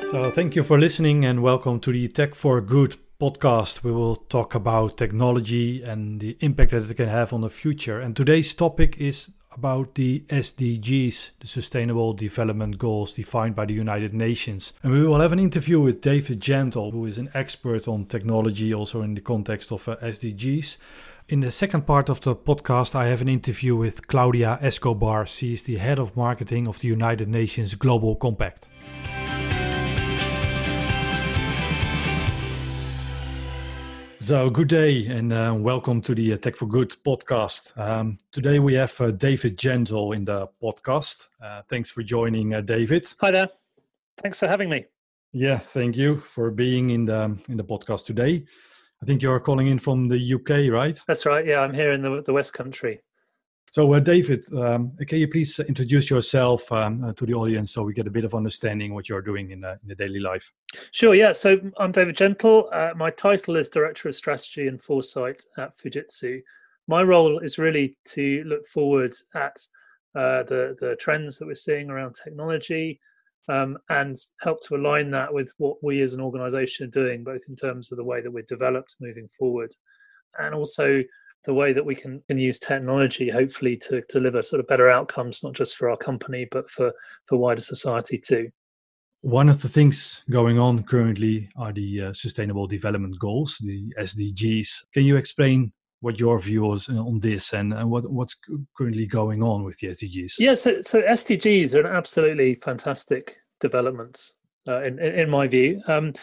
So thank you for listening and welcome to the Tech for Good podcast. We will talk about technology and the impact that it can have on the future. And today's topic is about the SDGs, the Sustainable Development Goals defined by the United Nations. And we will have an interview with David Gentle, who is an expert on technology, also in the context of SDGs. In the second part of the podcast, I have an interview with Claudia Escobar. She is the head of marketing of the United Nations Global Compact. So good day and welcome to the Tech for Good podcast. Today we have David Gentle in the podcast. Thanks for joining, David. Hi there. Thanks for having me. Yeah, thank you for being in the podcast today. I think you're calling in from the UK, right? That's right. Yeah, I'm here in the West Country. So, David, can you please introduce yourself to the audience so we get a bit of understanding what you're doing in the daily life? Sure, yeah. So I'm David Gentle. My title is Director of Strategy and Foresight at Fujitsu. My role is really to look forward at the trends that we're seeing around technology and help to align that with what we as an organization are doing, both in terms of the way that we're developed moving forward and also the way that we can use technology, hopefully, to deliver sort of better outcomes, not just for our company, but for wider society too. One of the things going on currently are the Sustainable Development Goals, the SDGs. Can you explain what your view is on this and what's currently going on with the SDGs? Yeah, so SDGs are an absolutely fantastic development in my view.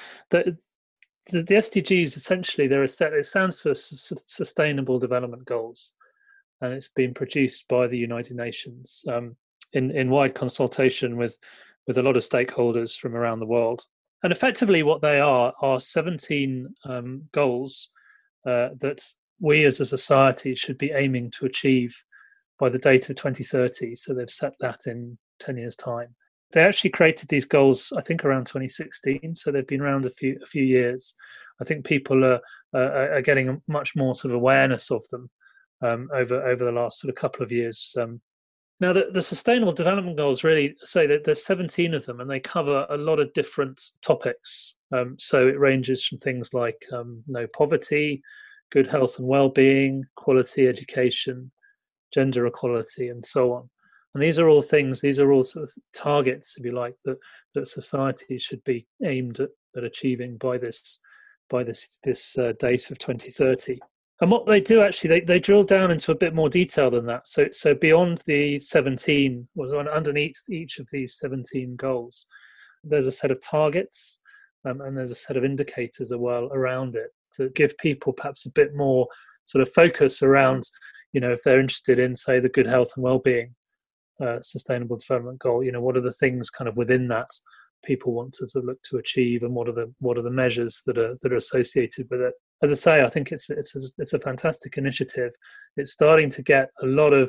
The SDGs, essentially, it stands for Sustainable Development Goals, and it's been produced by the United Nations in wide consultation with a lot of stakeholders from around the world. And effectively what they are 17 goals that we as a society should be aiming to achieve by the date of 2030. So they've set that in 10 years' time. They actually created these goals, I think, around 2016. So they've been around a few years. I think people are getting much more sort of awareness of them over the last sort of couple of years. Now, the Sustainable Development Goals really say that there's 17 of them, and they cover a lot of different topics. So it ranges from things like no poverty, good health and well-being, quality education, gender equality, and so on. And these are all sort of targets, if you like, that society should be aimed at achieving by this date of 2030. And what they do actually, they drill down into a bit more detail than that. So beyond the 17, underneath each of these 17 goals, there's a set of targets and there's a set of indicators as well around it to give people perhaps a bit more sort of focus around, if they're interested in, say, the good health and well-being Sustainable Development Goal. What are the things kind of within that people want to sort of look to achieve, and what are the measures that are associated with it? As I say, I think it's a fantastic initiative. It's starting to get a lot of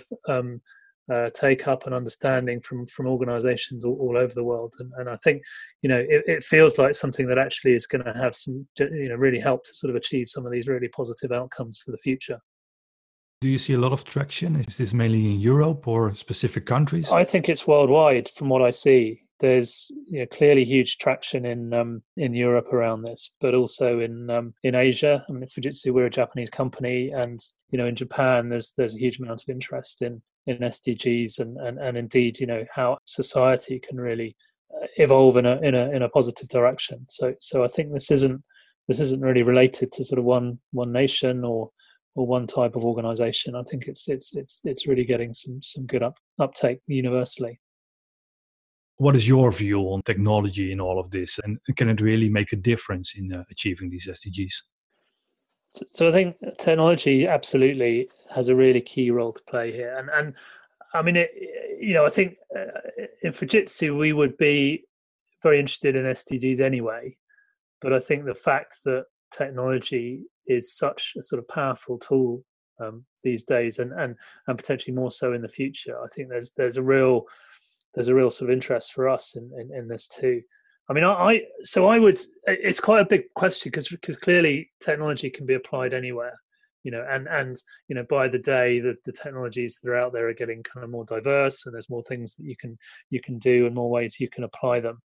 take up and understanding from organisations all over the world, and I think it feels like something that actually is going to have some really help to sort of achieve some of these really positive outcomes for the future. Do you see a lot of traction? Is this mainly in Europe or specific countries? I think it's worldwide from what I see. There's clearly huge traction in Europe around this, but also in Asia. I mean, at Fujitsu, we're a Japanese company, and in Japan, there's a huge amount of interest in SDGs and indeed how society can really evolve in a positive direction. So I think this isn't really related to sort of one nation or one type of organization. I think it's really getting some good uptake universally. What is your view on technology in all of this, and can it really make a difference in achieving these SDGs? So I think technology absolutely has a really key role to play here, and I mean, I think in Fujitsu we would be very interested in SDGs anyway, but I think the fact that technology is such a sort of powerful tool these days, and potentially more so in the future, I think there's a real sort of interest for us in this too. I mean, I would. It's quite a big question because clearly technology can be applied anywhere, and by the day the technologies that are out there are getting kind of more diverse, and there's more things that you can do and more ways you can apply them.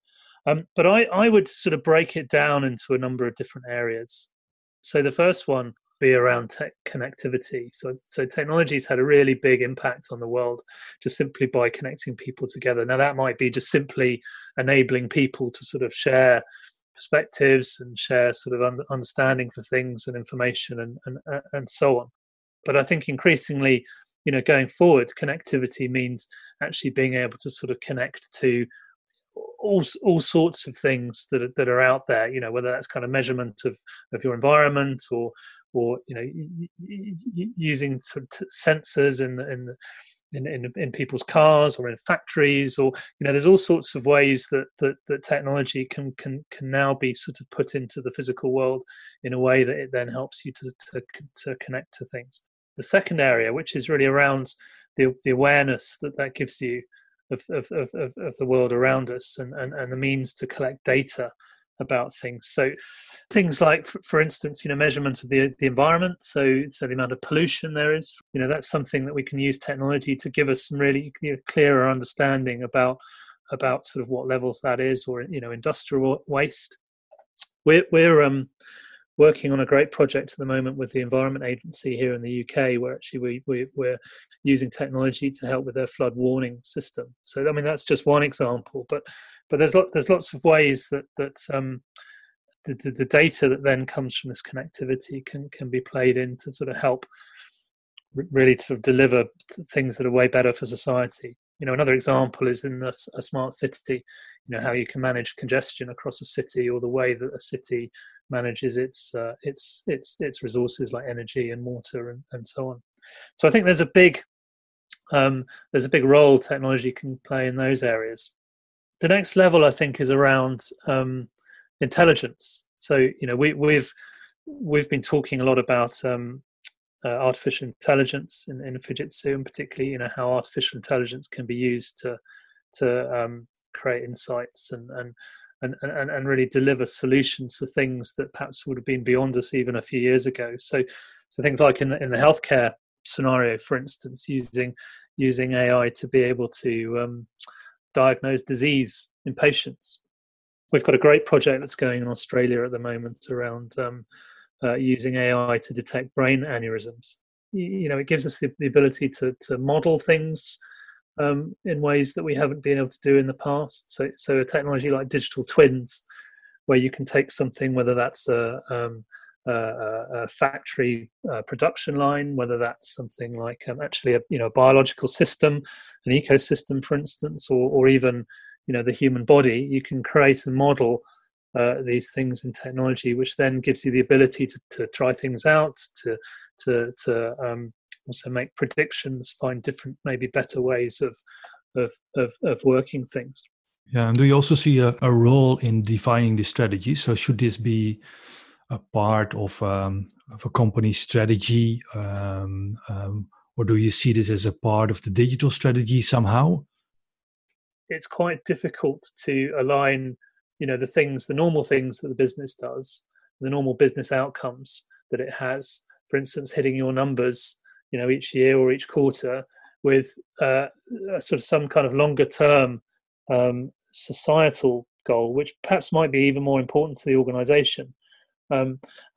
But I would sort of break it down into a number of different areas. So the first one be around connectivity. So technology's had a really big impact on the world just simply by connecting people together. Now that might be just simply enabling people to sort of share perspectives and share sort of understanding for things and information and so on. But I think increasingly, going forward, connectivity means actually being able to sort of connect to all sorts of things that are out there, whether that's kind of measurement of your environment or using sort of sensors in people's cars or in factories, or there's all sorts of ways that technology can now be sort of put into the physical world in a way that it then helps you to connect to things. The second area, which is really around the awareness that gives you of the world around us and the means to collect data about things. So things like, for instance, measurement of the environment. So the amount of pollution there is, that's something that we can use technology to give us some really clearer understanding about sort of what levels that is, or industrial waste. We're working on a great project at the moment with the Environment Agency here in the UK, where actually we're using technology to help with their flood warning system. So I mean that's just one example, but there's lots of ways that the data that then comes from this connectivity can be played in to sort of help really sort of deliver things that are way better for society. Another example is in a smart city, how you can manage congestion across a city, or the way that a city manages its resources like energy and water and so on. So I think there's a big role technology can play in those areas. The next level, I think, is around intelligence. So we've been talking a lot about artificial intelligence in Fujitsu, and particularly how artificial intelligence can be used to create insights and really deliver solutions to things that perhaps would have been beyond us even a few years ago. So things like in the healthcare scenario, for instance, using AI to be able to diagnose disease in patients. We've got a great project that's going in Australia at the moment around using AI to detect brain aneurysms. It gives us the ability to model things in ways that we haven't been able to do in the past. So a technology like digital twins, where you can take something, whether that's a factory production line, whether that's something like actually a biological system, an ecosystem, for instance, or even the human body. You can create and model these things in technology, which then gives you the ability to try things out, to also make predictions, find different, maybe better ways of working things. Yeah, and do you also see a role in defining the strategy? So should this be a part of a company strategy, or do you see this as a part of the digital strategy somehow? It's quite difficult to align, the normal things that the business does, the normal business outcomes that it has. For instance, hitting your numbers, each year or each quarter, with sort of some kind of longer term societal goal, which perhaps might be even more important to the organization. And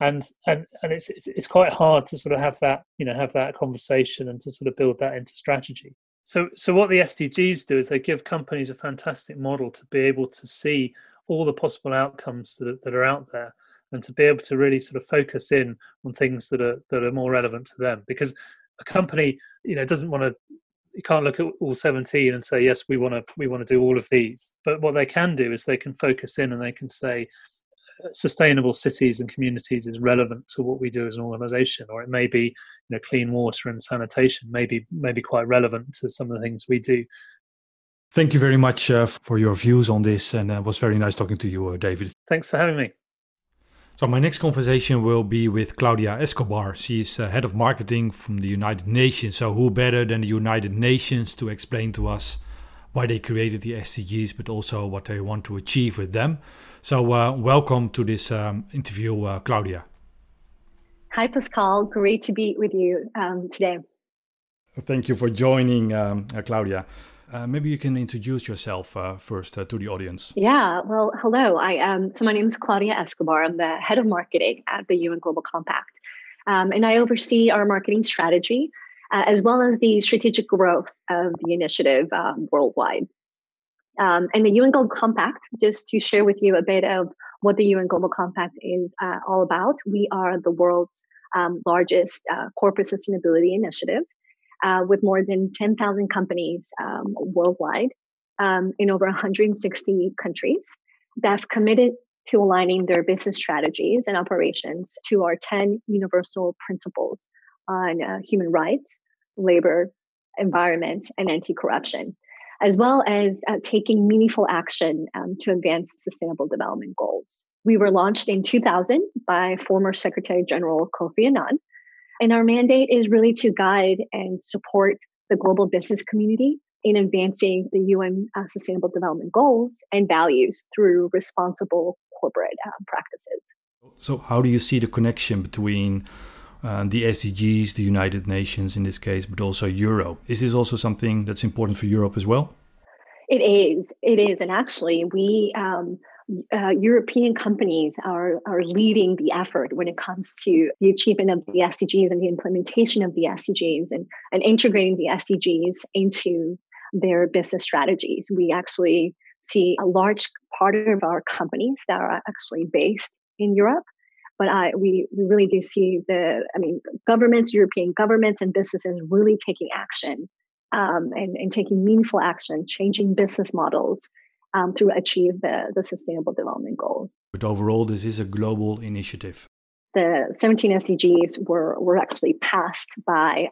it's quite hard to sort of have that conversation and to sort of build that into strategy. So what the SDGs do is they give companies a fantastic model to be able to see all the possible outcomes that are out there, and to be able to really sort of focus in on things that are more relevant to them. Because a company, doesn't want to. You can't look at all 17 and say, yes, we want to do all of these. But what they can do is they can focus in and they can say, sustainable cities and communities is relevant to what we do as an organization, or it may be clean water and sanitation maybe quite relevant to some of the things we do. Thank you very much for your views on this, and it was very nice talking to you, David. Thanks for having me. So my next conversation will be with Claudia Escobar. She's head of marketing from the United Nations. So who better than the United Nations to explain to us why they created the SDGs, but also what they want to achieve with them. So welcome to this interview, Claudia. Hi, Pascal. Great to be with you today. Thank you for joining, Claudia. Maybe you can introduce yourself first to the audience. Yeah, well, hello. So my name is Claudia Escobar. I'm the head of marketing at the UN Global Compact. And I oversee our marketing strategy as well as the strategic growth of the initiative worldwide. And the UN Global Compact, just to share with you a bit of what the UN Global Compact is all about, we are the world's largest corporate sustainability initiative with more than 10,000 companies worldwide in over 160 countries that have committed to aligning their business strategies and operations to our 10 universal principles on human rights, labor, environment, and anti-corruption, as well as taking meaningful action to advance sustainable development goals. We were launched in 2000 by former Secretary General Kofi Annan, and our mandate is really to guide and support the global business community in advancing the UN Sustainable Development Goals and values through responsible corporate practices. So how do you see the connection between the SDGs, the United Nations in this case, but also Europe? Is this also something that's important for Europe as well? It is. And actually, we European companies are leading the effort when it comes to the achievement of the SDGs and the implementation of the SDGs and integrating the SDGs into their business strategies. We actually see a large part of our companies that are actually based in Europe. But we really do see governments, European governments and businesses really taking action and taking meaningful action, changing business models to achieve the Sustainable Development Goals. But overall, this is a global initiative. The 17 SDGs were actually passed by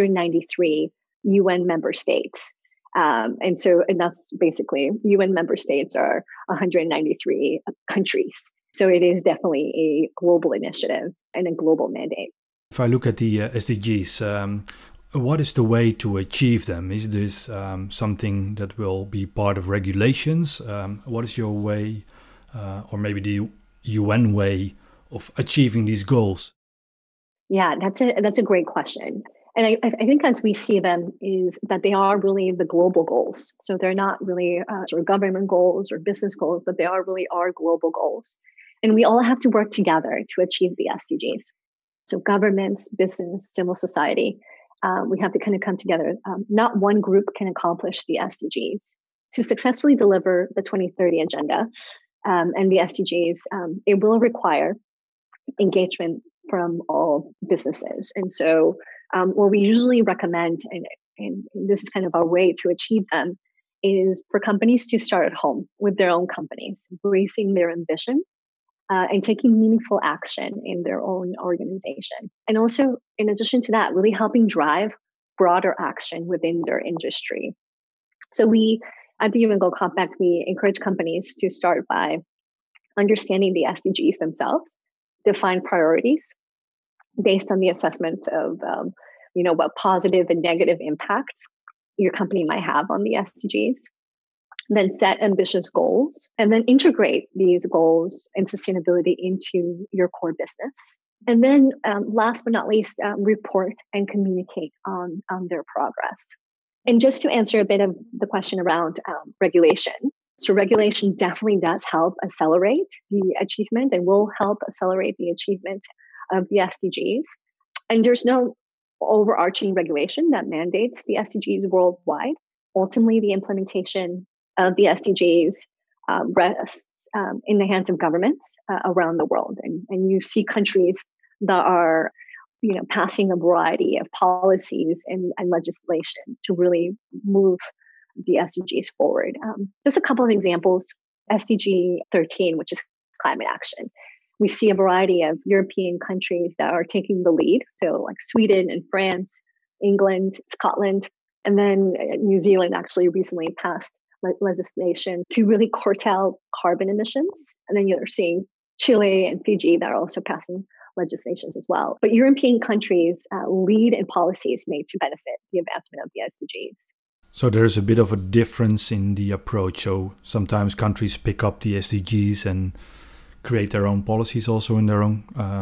193 UN member states. And that's basically UN member states are 193 countries. So it is definitely a global initiative and a global mandate. If I look at the SDGs, what is the way to achieve them? Is this something that will be part of regulations? What is your way, or maybe the UN way of achieving these goals? Yeah, that's a great question. And I think as we see them is that they are really the global goals. So they're not really sort of government goals or business goals, but they are really our global goals. And we all have to work together to achieve the SDGs. So governments, business, civil society, we have to kind of come together. Not one group can accomplish the SDGs. To successfully deliver the 2030 agenda and the SDGs, it will require engagement from all businesses. And so what we usually recommend, and this is kind of our way to achieve them, is for companies to start at home with their own companies, embracing their ambition and taking meaningful action in their own organization. And also, in addition to that, really helping drive broader action within their industry. So we, at the UN Global Compact, we encourage companies to start by understanding the SDGs themselves, define priorities based on the assessment of what positive and negative impacts your company might have on the SDGs, then set ambitious goals, and then integrate these goals and sustainability into your core business. And then last but not least, report and communicate on their progress. And just to answer a bit of the question around regulation. So regulation definitely does help accelerate the achievement and will help accelerate the achievement of the SDGs. And there's no overarching regulation that mandates the SDGs worldwide. Ultimately, the implementation of the SDGs rests in the hands of governments around the world. And you see countries that are passing a variety of policies and legislation to really move the SDGs forward. Just a couple of examples. SDG 13, which is climate action. We see a variety of European countries that are taking the lead. So like Sweden and France, England, Scotland, and then New Zealand actually recently passed legislation to really curtail carbon emissions. And then you're seeing Chile and Fiji that are also passing legislations as well. But European countries lead in policies made to benefit the advancement of the SDGs. So there's a bit of a difference in the approach. So sometimes countries pick up the SDGs and create their own policies also in their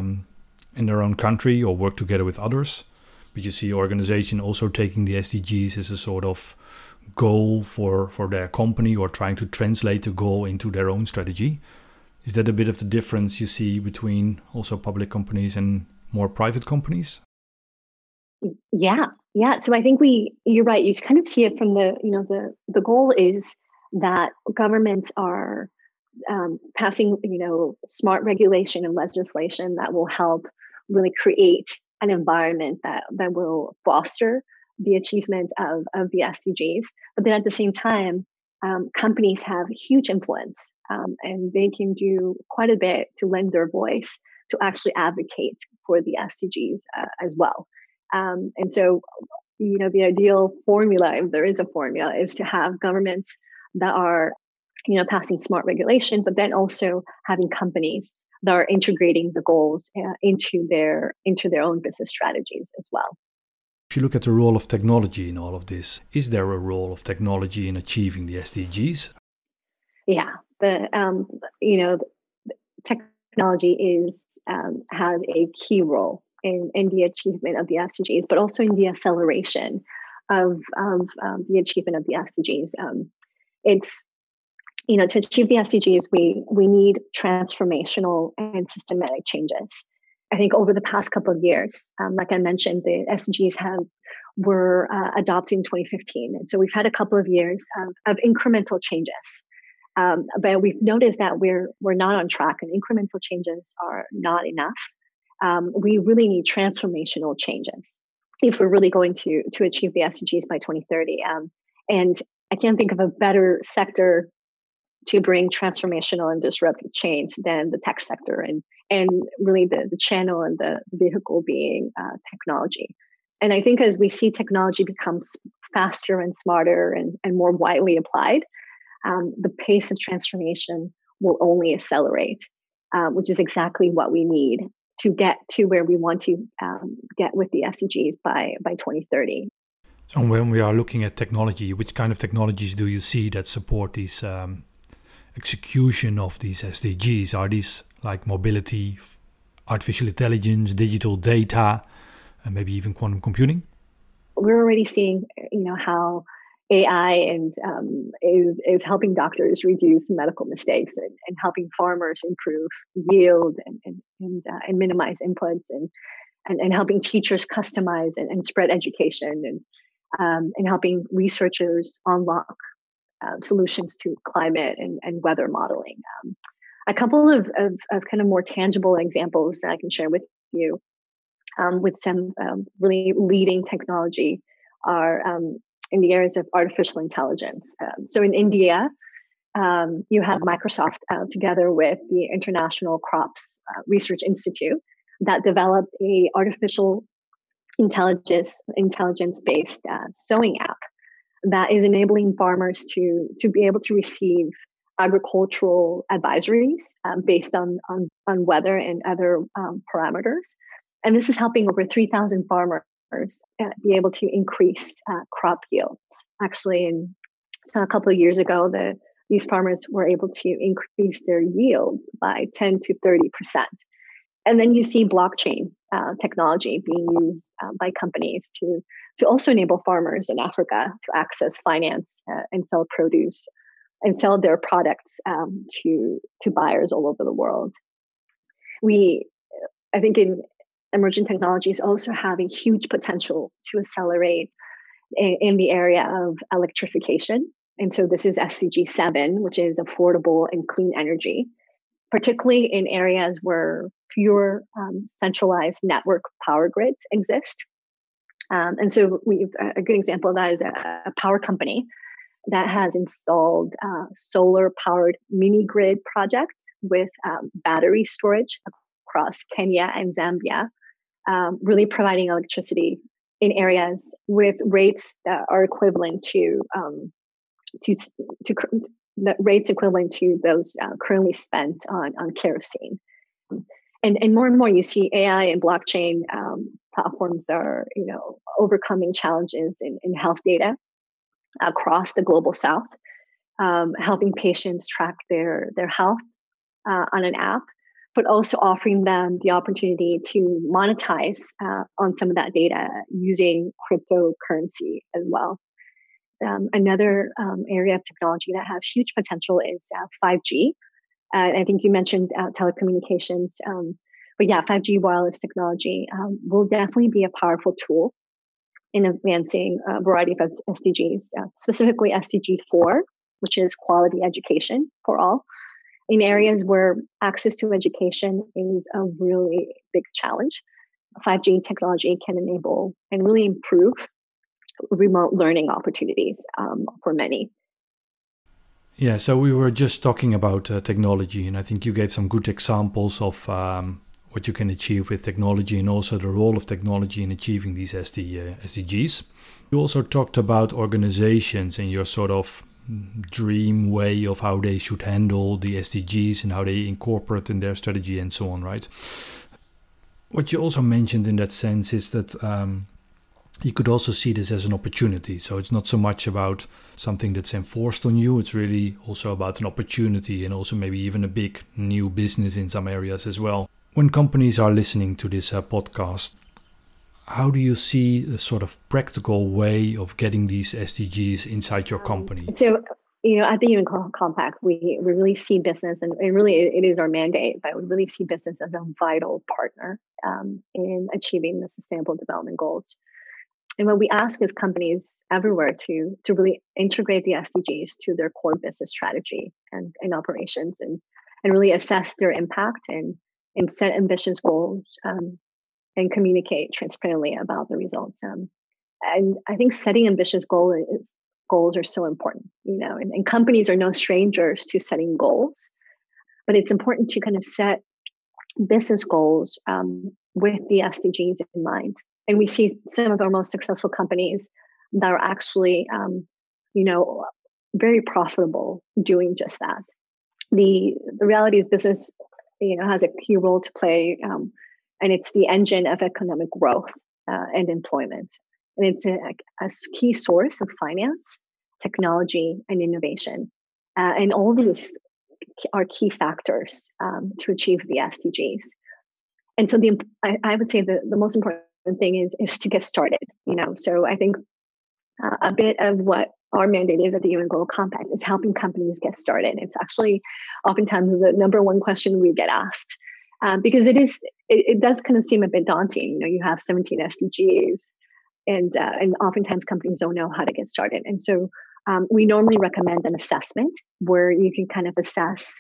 own country or work together with others. But you see organization also taking the SDGs as a sort of goal for their company or trying to translate the goal into their own strategy. Is that a bit of the difference you see between also public companies and more private companies? Yeah. So I think you're right. You kind of see it from the goal is that governments are passing, smart regulation and legislation that will help really create an environment that will foster the achievement of the SDGs. But then at the same time, companies have huge influence, and they can do quite a bit to lend their voice to actually advocate for the SDGs as well. And so, the ideal formula, if there is a formula, is to have governments that are, passing smart regulation, but then also having companies that are integrating the goals into their own business strategies as well. If you look at the role of technology in all of this, is there a role of technology in achieving the SDGs? Yeah, technology has a key role in the achievement of the SDGs, but also in the acceleration of the achievement of the SDGs. It's to achieve the SDGs, we need transformational and systematic changes. I think over the past couple of years, like I mentioned, the SDGs were adopted in 2015, and so we've had a couple of years of incremental changes. But we've noticed that we're not on track, and incremental changes are not enough. We really need transformational changes if we're really going to achieve the SDGs by 2030. And I can't think of a better sector to bring transformational and disruptive change than the tech sector, and really the channel and the vehicle being technology. And I think as we see technology become faster and smarter and more widely applied, the pace of transformation will only accelerate, which is exactly what we need to get to where we want to get with the SDGs by 2030. So when we are looking at technology, which kind of technologies do you see that support these execution of these SDGs? Are these like mobility, artificial intelligence, digital data, and maybe even quantum computing? We're already seeing, how AI is helping doctors reduce medical mistakes and helping farmers improve yield and minimize inputs and helping teachers customize and spread education and helping researchers unlock solutions to climate and weather modeling. A couple of kind of more tangible examples that I can share with you with some really leading technology are in the areas of artificial intelligence. So in India, you have Microsoft together with the International Crops Research Institute that developed a artificial intelligence-based sowing app that is enabling farmers to be able to receive agricultural advisories based on weather and other parameters. And this is helping over 3,000 farmers be able to increase crop yields. Actually, a couple of years ago, these farmers were able to increase their yield by 10 to 30%. And then you see blockchain technology being used by companies to also enable farmers in Africa to access finance and sell produce and sell their products to buyers all over the world. I think in emerging technologies also have a huge potential to accelerate in the area of electrification. And so this is SDG 7, which is affordable and clean energy, particularly in areas where fewer centralized network power grids exist. And so a good example of that is a power company that has installed solar-powered mini-grid projects with battery storage across Kenya and Zambia, really providing electricity in areas with rates that are equivalent to the rates equivalent to those currently spent on kerosene. And more and more, you see AI and blockchain platforms are, overcoming challenges in health data across the global South, helping patients track their health on an app, but also offering them the opportunity to monetize on some of that data using cryptocurrency as well. another area of technology that has huge potential is 5G. I think you mentioned telecommunications, but yeah, 5G wireless technology will definitely be a powerful tool in advancing a variety of SDGs, specifically SDG 4, which is quality education for all, in areas where access to education is a really big challenge. 5G technology can enable and really improve remote learning opportunities for many. Yeah, so we were just talking about technology, and I think you gave some good examples of what you can achieve with technology and also the role of technology in achieving these SDGs. You also talked about organizations and your sort of dream way of how they should handle the SDGs and how they incorporate in their strategy and so on, right? What you also mentioned in that sense is that you could also see this as an opportunity. So it's not so much about something that's enforced on you. It's really also about an opportunity and also maybe even a big new business in some areas as well. When companies are listening to this podcast, how do you see the sort of practical way of getting these SDGs inside your company? So, at the UN Compact, we really see business, and it is our mandate, but we really see business as a vital partner in achieving the Sustainable Development Goals. And what we ask is companies everywhere to really integrate the SDGs to their core business strategy and operations, and really assess their impact and set ambitious goals and communicate transparently about the results. And I think setting ambitious goals are so important, and companies are no strangers to setting goals, but it's important to kind of set business goals with the SDGs in mind. And we see some of our most successful companies that are actually, very profitable doing just that. The reality is business, has a key role to play, and it's the engine of economic growth and employment. And it's a key source of finance, technology, and innovation. And all these are key factors to achieve the SDGs. And so I would say the most important thing is to get started. So I think a bit of what our mandate is at the UN Global Compact is helping companies get started. It's actually oftentimes the number one question we get asked because it does kind of seem a bit daunting. You have 17 SDGs, and oftentimes companies don't know how to get started. And so we normally recommend an assessment where you can kind of assess,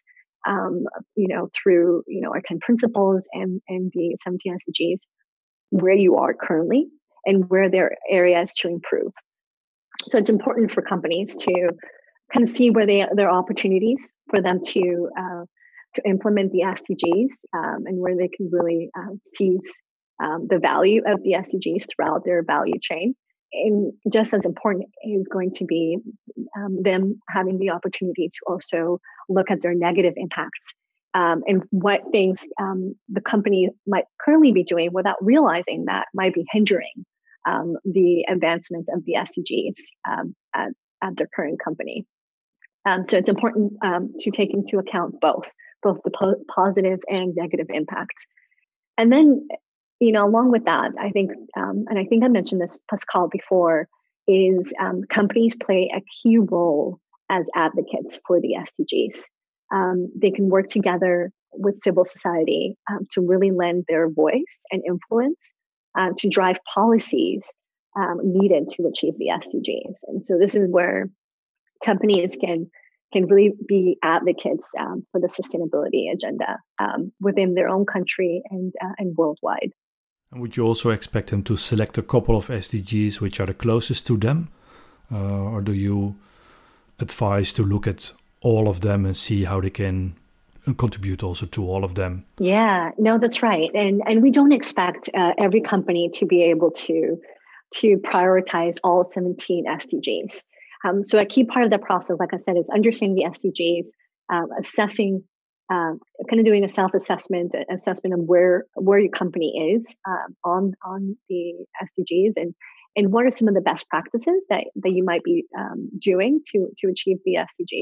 through our 10 principles and the 17 SDGs, where you are currently and where there are areas to improve. So it's important for companies to kind of see where there are opportunities for them to implement the SDGs and where they can really seize the value of the SDGs throughout their value chain. And just as important is going to be them having the opportunity to also look at their negative impacts and what things the company might currently be doing without realizing that might be hindering the advancement of the SDGs at their current company. So it's important to take into account both the positive and negative impacts. And then, along with that, I think, and I think I mentioned this, Pascal, before, is companies play a key role as advocates for the SDGs. They can work together with civil society to really lend their voice and influence to drive policies needed to achieve the SDGs. And so this is where companies can really be advocates for the sustainability agenda within their own country and worldwide. And would you also expect them to select a couple of SDGs which are the closest to them? Or do you advise to look at all of them and see how they can contribute also to all of them? Yeah, no, that's right. And we don't expect every company to be able to prioritize all 17 SDGs. So a key part of the process, like I said, is understanding the SDGs, assessing, kind of doing a self-assessment of where your company is on the SDGs, and what are some of the best practices that you might be doing to achieve the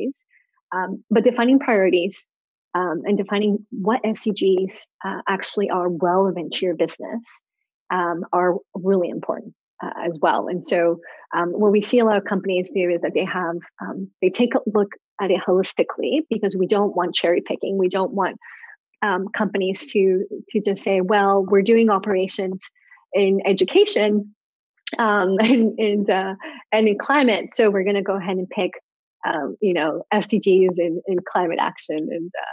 SDGs. But defining priorities and defining what SDGs actually are relevant to your business are really important. as well. And so what we see a lot of companies do is that they take a look at it holistically, because we don't want cherry picking. We don't want companies to just say, well, we're doing operations in education and in climate, so we're going to go ahead and pick SDGs in climate action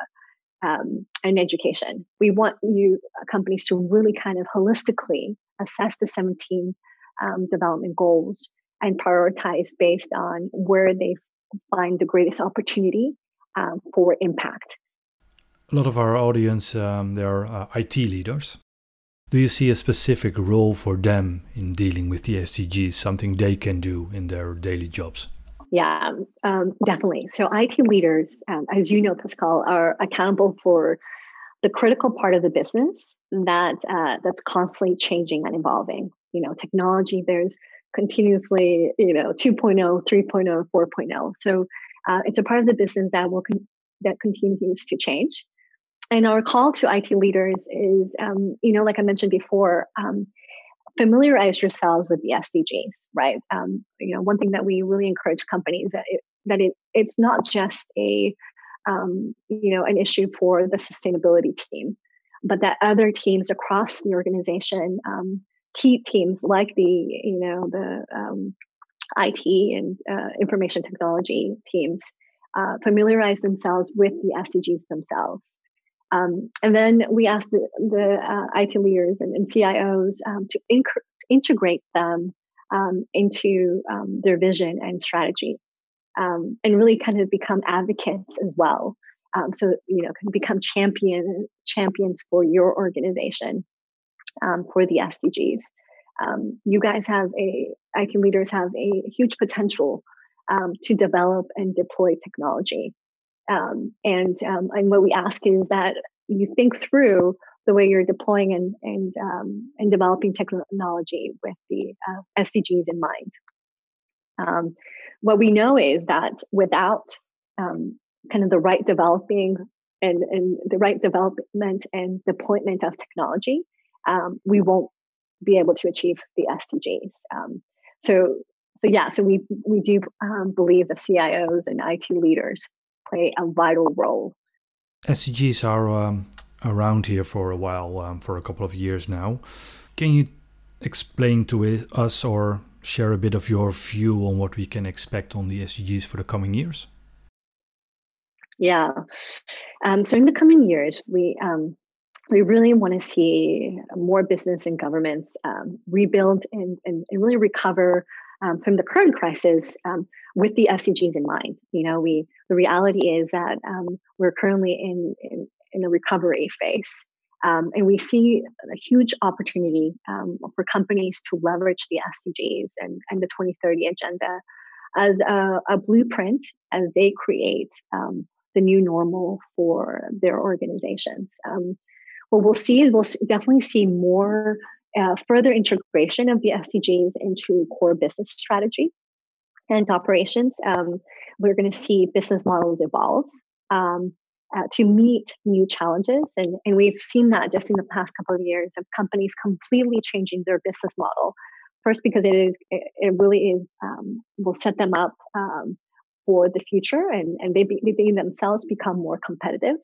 and education. We want companies to really kind of holistically assess the 17 development goals and prioritize based on where they find the greatest opportunity for impact. A lot of our audience, they're IT leaders. Do you see a specific role for them in dealing with the SDGs, something they can do in their daily jobs? Yeah, definitely. So IT leaders, as you know, Pascal, are accountable for the critical part of the business that's constantly changing and evolving. Technology, there's continuously, 2.0, 3.0, 4.0. So it's a part of the business that continues to change. And our call to IT leaders is, like I mentioned before, familiarize yourselves with the SDGs, right? One thing that we really encourage companies it's not just an issue for the sustainability team, but that other teams across the organization, key teams like the IT and information technology teams, familiarize themselves with the SDGs themselves. And then we ask the IT leaders and CIOs to integrate them into their vision and strategy, and really kind of become advocates as well. So can become champions for your organization for the SDGs. You guys IT leaders have a huge potential to develop and deploy technology. And what we ask is that you think through the way you're deploying and developing technology with the SDGs in mind. What we know is that without kind of the right developing and the right development and deployment of technology, we won't be able to achieve the SDGs. So we do believe that CIOs and IT leaders play a vital role. SDGs are around here for a while, for a couple of years now. Can you explain to us or share a bit of your view on what we can expect on the SDGs for the coming years? Yeah. So in the coming years, we really want to see more business and governments rebuild and really recover from the current crisis with the SDGs in mind. The reality is that we're currently in a recovery phase, and we see a huge opportunity for companies to leverage the SDGs and the 2030 agenda as a blueprint as they create the new normal for their organizations. What we'll see is we'll definitely see more further integration of the SDGs into core business strategy and operations. We're going to see business models evolve to meet new challenges. And we've seen that just in the past couple of years of companies completely changing their business model. First, because it really is will set them up for the future, and they themselves become more competitive.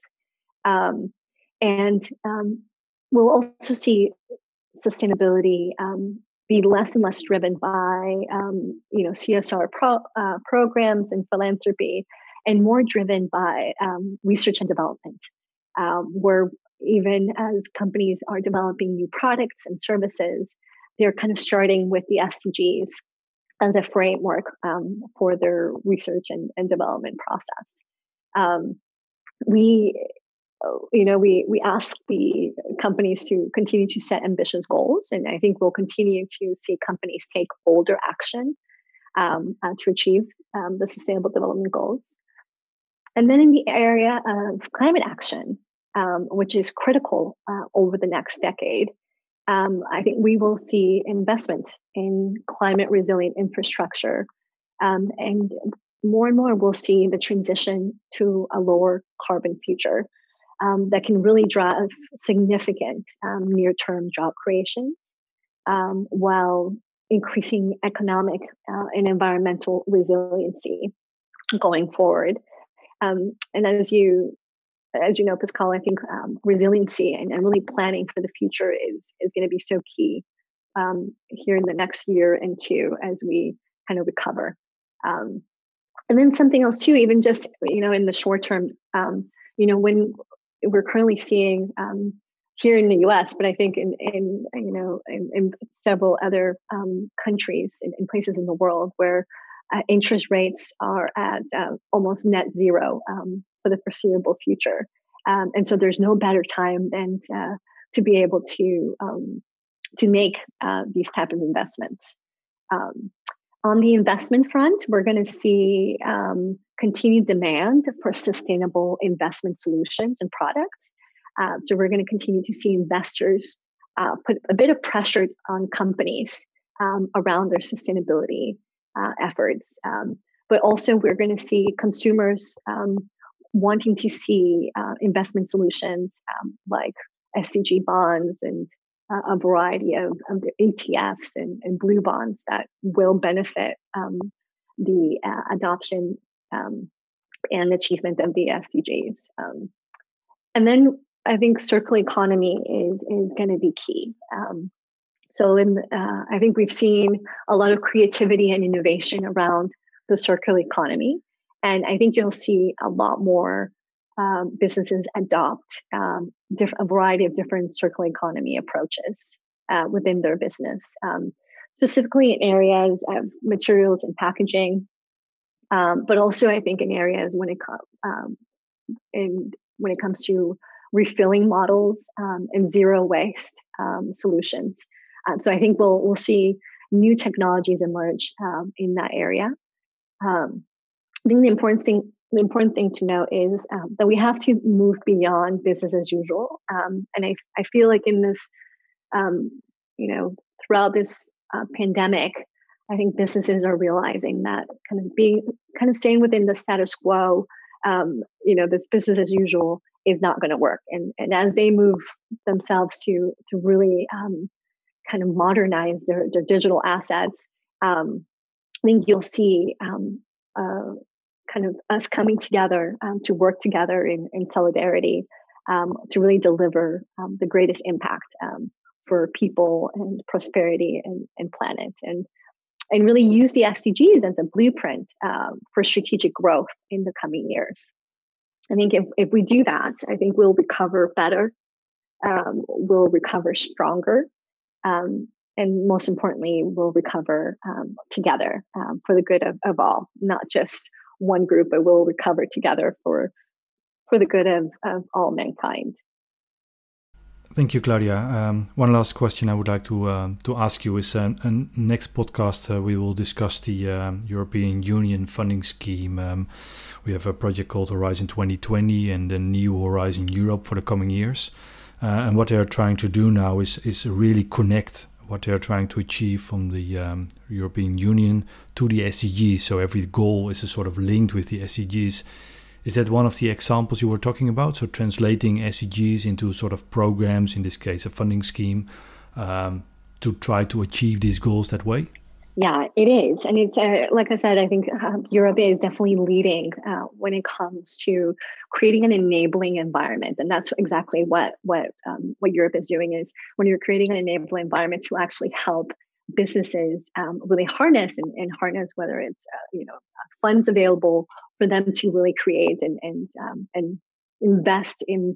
And we'll also see sustainability be less and less driven by CSR programs and philanthropy, and more driven by research and development, where even as companies are developing new products and services, they're kind of starting with the SDGs as a framework for their research and development process. We ask the companies to continue to set ambitious goals, and I think we'll continue to see companies take bolder action to achieve the Sustainable Development Goals. And then in the area of climate action, which is critical over the next decade, I think we will see investment in climate resilient infrastructure, and more we'll see the transition to a lower carbon future that can really drive significant near-term job creation, while increasing economic and environmental resiliency going forward. And as you know, Pascal, I think resiliency and really planning for the future is going to be so key here in the next year and two as we kind of recover. And then something else too, even just, in the short term, when we're currently seeing here in the U.S., but I think in several other countries in places in the world where interest rates are at almost net zero for the foreseeable future, and so there's no better time than to be able to make these type of investments. On the investment front, we're going to see continued demand for sustainable investment solutions and products. So we're going to continue to see investors put a bit of pressure on companies around their sustainability efforts. But also we're going to see consumers wanting to see investment solutions like SDG bonds and a variety of ETFs and blue bonds that will benefit the adoption and achievement of the SDGs. And then I think circular economy is going to be key. So I think we've seen a lot of creativity and innovation around the circular economy. And I think you'll see a lot more businesses adopt a variety of different circular economy approaches within their business, specifically in areas of materials and packaging, but also I think in areas when it comes to refilling models and zero waste solutions. So I think we'll see new technologies emerge in that area. I think the important thing to know is that we have to move beyond business as usual. And I feel like in this, throughout this pandemic, I think businesses are realizing that kind of staying within the status quo, this business as usual is not going to work. And as they move themselves to really kind of modernize their digital assets, I think you'll see kind of us coming together to work together in solidarity to really deliver the greatest impact for people and prosperity and planet, and really use the SDGs as a blueprint for strategic growth in the coming years. I think if we do that, I think we'll recover better, we'll recover stronger, and most importantly, we'll recover together for the good of all, not just one group, but we'll recover together for the good of all mankind. Thank you, Claudia. One last question I would like to ask you is, next podcast we will discuss the European Union funding scheme. We have a project called Horizon 2020 and the New Horizon Europe for the coming years. And what they are trying to do now is really connect what they are trying to achieve from the European Union to the SDGs. So every goal is a sort of linked with the SDGs. Is that one of the examples you were talking about? So translating SDGs into sort of programs, in this case a funding scheme, to try to achieve these goals that way? Yeah, it is. And it's like I said, I think Europe is definitely leading when it comes to creating an enabling environment. And that's exactly what Europe is doing, is when you're creating an enabling environment to actually help businesses really harness and harness whether it's funds available for them to really create and invest in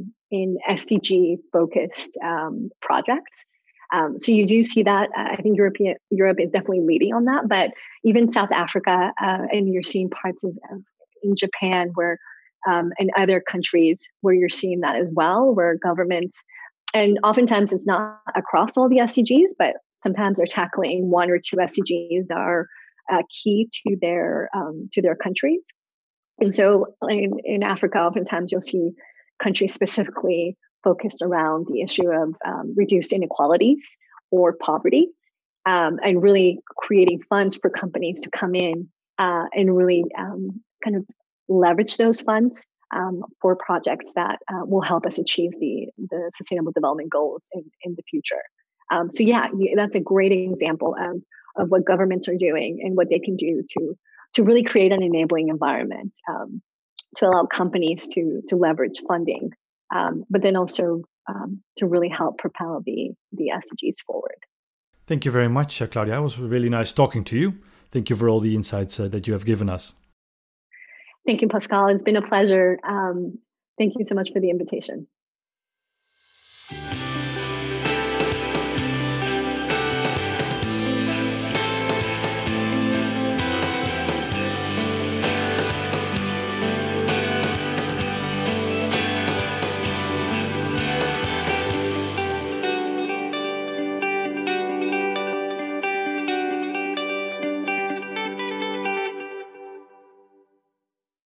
SDG focused projects. So you do see that. I think Europe is definitely leading on that, but even South Africa, and you're seeing parts of in Japan where and other countries where you're seeing that as well, where governments, and oftentimes it's not across all the SDGs, but sometimes they're tackling one or two SDGs that are key to their countries. And so in Africa, oftentimes you'll see countries specifically focused around the issue of reduced inequalities or poverty, and really creating funds for companies to come in and really kind of leverage those funds for projects that will help us achieve the Sustainable Development Goals in the future. That's a great example of what governments are doing and what they can do to really create an enabling environment to allow companies to leverage funding, but then also to really help propel the SDGs forward. Thank you very much, Claudia. It was really nice talking to you. Thank you for all the insights that you have given us. Thank you, Pascal. It's been a pleasure. Thank you so much for the invitation.